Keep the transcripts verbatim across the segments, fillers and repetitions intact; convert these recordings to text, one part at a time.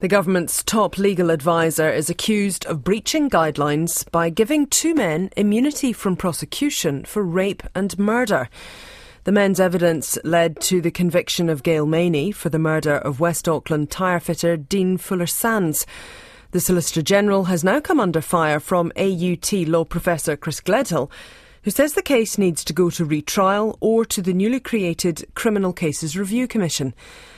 The government's top legal adviser is accused of breaching guidelines by giving two men immunity from prosecution for rape and murder. The men's evidence led to the conviction of Gail Maney for the murder of West Auckland tyre fitter Dean Fuller-Sands. The Solicitor General has now come under fire from A U T law professor Chris Gledhill, who says the case needs to go to retrial or to the newly created Criminal Cases Review Commission.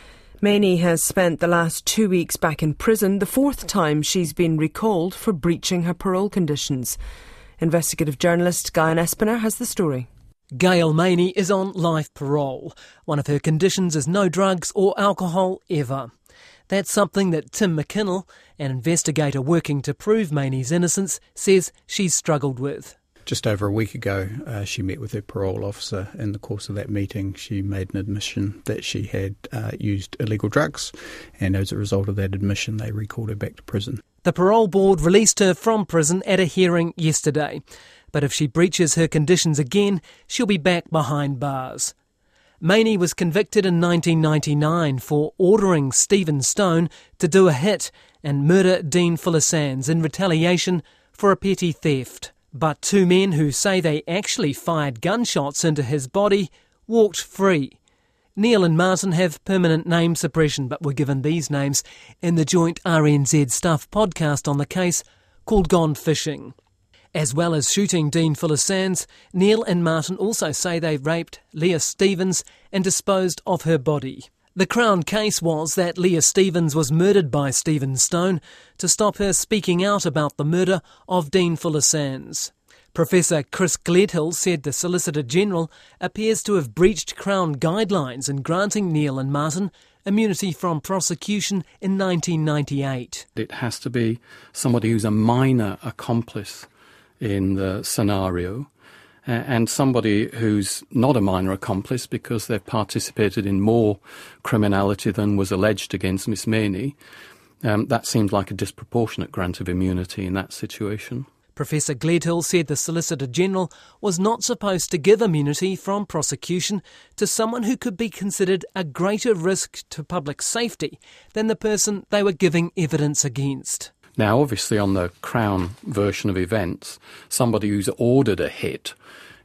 Maney has spent the last two weeks back in prison, the fourth time she's been recalled for breaching her parole conditions. Investigative journalist Guyan Espiner has the story. Gail Maney is on life parole. One of her conditions is no drugs or alcohol ever. That's something that Tim McKinnell, an investigator working to prove Maney's innocence, says she's struggled with. Just over a week ago, uh, she met with her parole officer. In the course of that meeting, she made an admission that she had uh, used illegal drugs, and as a result of that admission, they recalled her back to prison. The parole board released her from prison at a hearing yesterday, but if she breaches her conditions again, she'll be back behind bars. Maney was convicted in nineteen ninety-nine for ordering Stephen Stone to do a hit and murder Dean Fuller-Sands in retaliation for a petty theft. But two men who say they actually fired gunshots into his body walked free. Neil and Martin have permanent name suppression, but were given these names in the joint R N Z Stuff podcast on the case called Gone Fishing. As well as shooting Dean Fuller-Sands, Neil and Martin also say they raped Leah Stevens and disposed of her body. The Crown case was that Leah Stevens was murdered by Stephen Stone to stop her speaking out about the murder of Dean Fuller-Sands. Professor Chris Gledhill said the Solicitor General appears to have breached Crown guidelines in granting Neil and Martin immunity from prosecution in nineteen ninety-eight. It has to be somebody who's a minor accomplice in the scenario, and somebody who's not a minor accomplice because they've participated in more criminality than was alleged against Miss Maney. Um, that seems like a disproportionate grant of immunity in that situation. Professor Gledhill said the Solicitor General was not supposed to give immunity from prosecution to someone who could be considered a greater risk to public safety than the person they were giving evidence against. Now, obviously, on the Crown version of events, somebody who's ordered a hit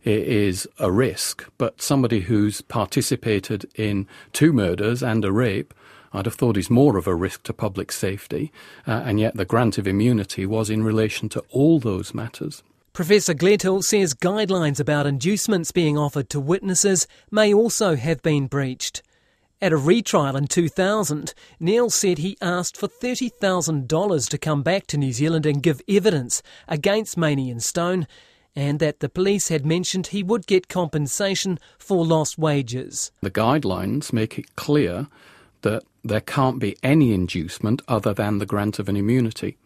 is a risk, but somebody who's participated in two murders and a rape, I'd have thought is more of a risk to public safety, uh, and yet the grant of immunity was in relation to all those matters. Professor Gledhill says guidelines about inducements being offered to witnesses may also have been breached. At a retrial in two thousand, Neil said he asked for thirty thousand dollars to come back to New Zealand and give evidence against Maney and Stone, and that the police had mentioned he would get compensation for lost wages. The guidelines make it clear that there can't be any inducement other than the grant of an immunity.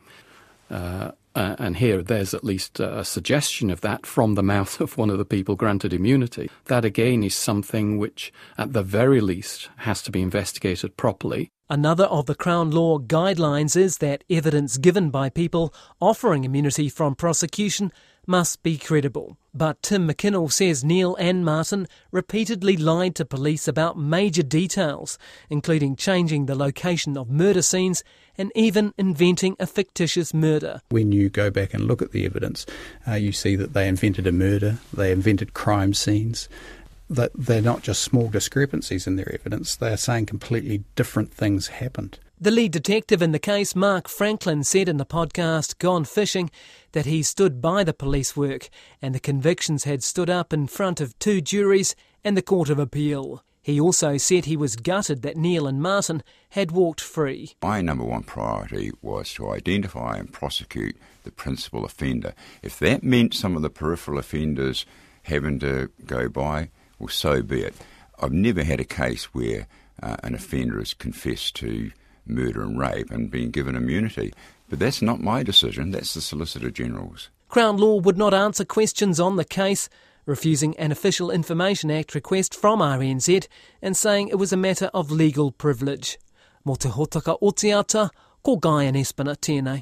Uh, uh, and here there's at least a suggestion of that from the mouth of one of the people granted immunity. That again is something which at the very least has to be investigated properly. Another of the Crown Law guidelines is that evidence given by people offering immunity from prosecution must be credible. But Tim McKinnell says Neil and Martin repeatedly lied to police about major details, including changing the location of murder scenes and even inventing a fictitious murder. When you go back and look at the evidence, uh, you see that they invented a murder, they invented crime scenes. That they're not just small discrepancies in their evidence, they are saying completely different things happened. The lead detective in the case, Mark Franklin, said in the podcast Gone Fishing that he stood by the police work and the convictions had stood up in front of two juries and the Court of Appeal. He also said he was gutted that Neil and Martin had walked free. My number one priority was to identify and prosecute the principal offender. If that meant some of the peripheral offenders having to go by, well, so be it. I've never had a case where uh, an offender has confessed to murder and rape and been given immunity. But that's not my decision, that's the Solicitor General's. Crown Law would not answer questions on the case, refusing an Official Information Act request from R N Z and saying it was a matter of legal privilege. Mo te hotaka o te ata, ko Guyan Espiner tēnei.